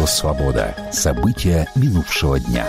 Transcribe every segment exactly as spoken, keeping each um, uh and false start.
Радио «Свобода». События минувшего дня.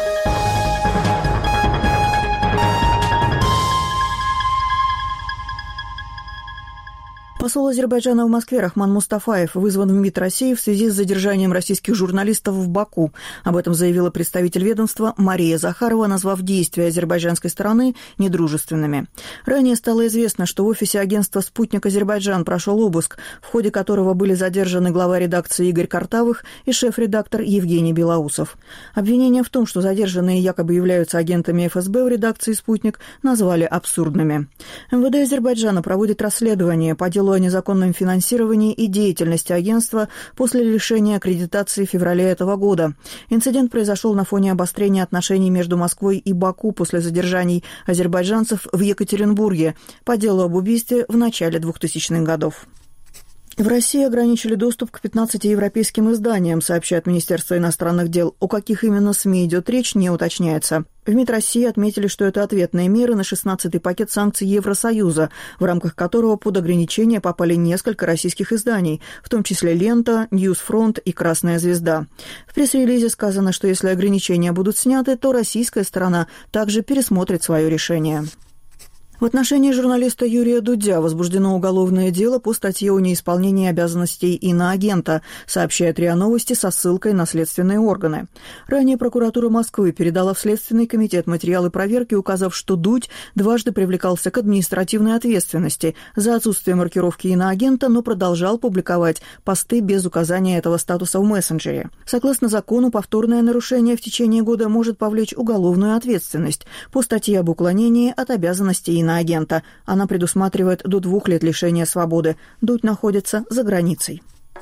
Посол Азербайджана в Москве Рахман Мустафаев вызван в МИД России в связи с задержанием российских журналистов в Баку. Об этом заявила представитель ведомства Мария Захарова, назвав действия азербайджанской стороны недружественными. Ранее стало известно, что в офисе агентства «Спутник Азербайджан» прошел обыск, в ходе которого были задержаны глава редакции Игорь Картавых и шеф-редактор Евгений Белоусов. Обвинения в том, что задержанные якобы являются агентами эф эс бэ в редакции «Спутник», назвали абсурдными. эм вэ дэ Азербайджана проводит расследование по делу о незаконном финансировании и деятельности агентства после лишения аккредитации в феврале этого года. Инцидент произошел на фоне обострения отношений между Москвой и Баку после задержаний азербайджанцев в Екатеринбурге по делу об убийстве в начале двухтысячных годов. В России ограничили доступ к пятнадцати европейским изданиям, сообщает Министерство иностранных дел. О каких именно СМИ идет речь, не уточняется. В МИД России отметили, что это ответные меры на шестнадцатый пакет санкций Евросоюза, в рамках которого под ограничения попали несколько российских изданий, в том числе «Лента», «Ньюсфронт» и «Красная звезда». В пресс-релизе сказано, что если ограничения будут сняты, то российская сторона также пересмотрит свое решение. В отношении журналиста Юрия Дудя возбуждено уголовное дело по статье о неисполнении обязанностей иноагента, сообщает РИА Новости со ссылкой на следственные органы. Ранее прокуратура Москвы передала в Следственный комитет материалы проверки, указав, что Дудь дважды привлекался к административной ответственности за отсутствие маркировки иноагента, но продолжал публиковать посты без указания этого статуса в мессенджере. Согласно закону, повторное нарушение в течение года может повлечь уголовную ответственность по статье об уклонении от обязанностей иноагента. агента. Она предусматривает до двух лет лишения свободы. Дудь находится за границей.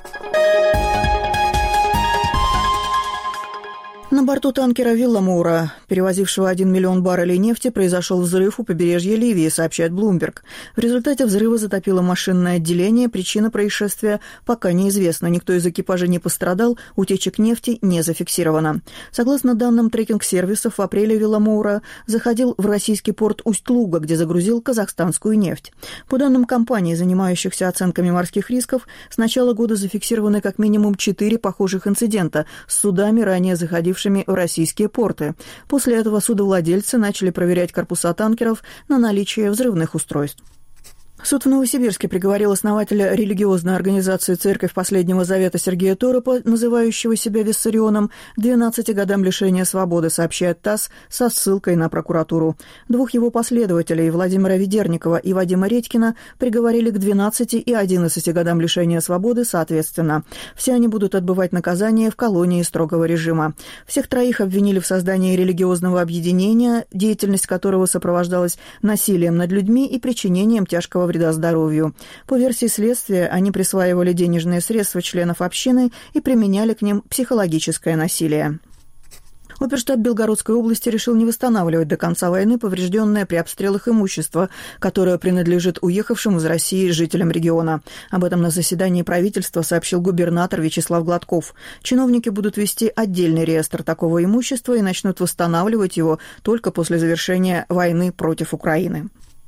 На борту танкера «Вилла Мура», перевозившего один миллион баррелей нефти, произошел взрыв у побережья Ливии, сообщает Bloomberg. В результате взрыва затопило машинное отделение. Причина происшествия пока неизвестна. Никто из экипажа не пострадал, утечек нефти не зафиксировано. Согласно данным трекинг-сервисов, в апреле «Вилла Мура» заходил в российский порт Усть-Луга, где загрузил казахстанскую нефть. По данным компаний, занимающихся оценками морских рисков, с начала года зафиксированы как минимум четыре похожих инцидента с судами, ранее заходившими в российские порты. После этого судовладельцы начали проверять корпуса танкеров на наличие взрывных устройств. Суд в Новосибирске приговорил основателя религиозной организации «Церковь Последнего Завета» Сергея Торопа, называющего себя Виссарионом, к двенадцати годам лишения свободы, сообщает ТАСС со ссылкой на прокуратуру. Двух его последователей, Владимира Ведерникова и Вадима Редькина, приговорили к двенадцати и одиннадцати годам лишения свободы соответственно. Все они будут отбывать наказание в колонии строгого режима. Всех троих обвинили в создании религиозного объединения, деятельность которого сопровождалась насилием над людьми и причинением тяжкого вреда вреда здоровью. По версии следствия, они присваивали денежные средства членов общины и применяли к ним психологическое насилие. Оперштаб Белгородской области решил не восстанавливать до конца войны поврежденное при обстрелах имущество, которое принадлежит уехавшим из России жителям региона. Об этом на заседании правительства сообщил губернатор Вячеслав Гладков. Чиновники будут вести отдельный реестр такого имущества и начнут восстанавливать его только после завершения войны против Украины.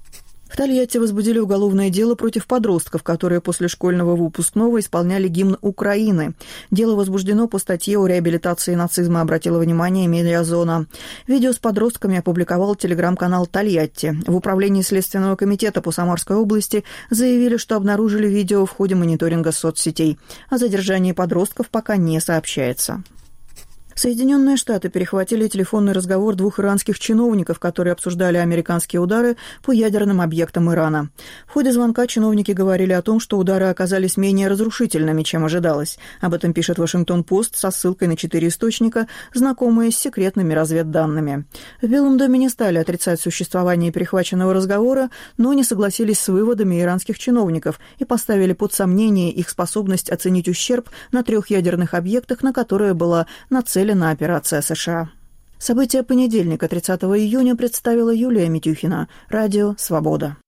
В Тольятти возбудили уголовное дело против подростков, которые после школьного выпускного исполняли гимн Украины. Дело возбуждено по статье о реабилитации нацизма, обратила внимание «Медиазона». Видео с подростками опубликовал телеграм-канал «Тольятти». В управлении Следственного комитета по Самарской области заявили, что обнаружили видео в ходе мониторинга соцсетей. О задержании подростков пока не сообщается. Соединенные Штаты перехватили телефонный разговор двух иранских чиновников, которые обсуждали американские удары по ядерным объектам Ирана. В ходе звонка чиновники говорили о том, что удары оказались менее разрушительными, чем ожидалось. Об этом пишет Вашингтон-Пост со ссылкой на четыре источника, знакомые с секретными разведданными. В Белом доме не стали отрицать существование перехваченного разговора, но не согласились с выводами иранских чиновников и поставили под сомнение их способность оценить ущерб на трех ядерных объектах, на которые была нацелена на операция США. События понедельника, тридцатого июня, представила Юлия Митюхина. Радио «Свобода».